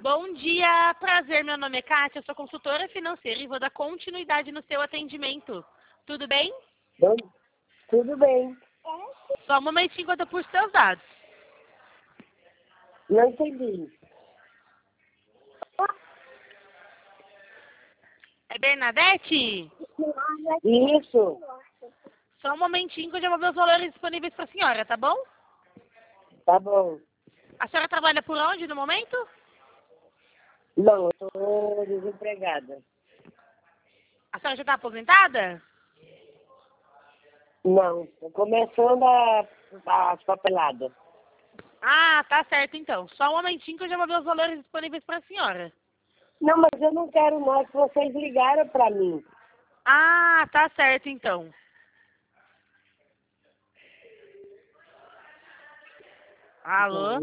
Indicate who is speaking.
Speaker 1: Bom dia, prazer, meu nome é Kátia, eu sou consultora financeira e vou dar continuidade no seu atendimento. Tudo bem?
Speaker 2: Bom, tudo bem.
Speaker 1: Só um momentinho enquanto eu puxo seus dados.
Speaker 2: Não entendi.
Speaker 1: É Bernadette?
Speaker 2: Isso.
Speaker 1: Só um momentinho que eu já vou ver os valores disponíveis para a senhora, tá bom?
Speaker 2: Tá bom.
Speaker 1: A senhora trabalha por onde no momento?
Speaker 2: Não, eu estou desempregada.
Speaker 1: A senhora já está aposentada?
Speaker 2: Não, tô começando as papeladas.
Speaker 1: Ah, tá certo então. Só um momentinho que eu já vou ver os valores disponíveis para a senhora.
Speaker 2: Não, mas eu não quero mais que vocês ligaram para mim.
Speaker 1: Ah, tá certo então. Alô?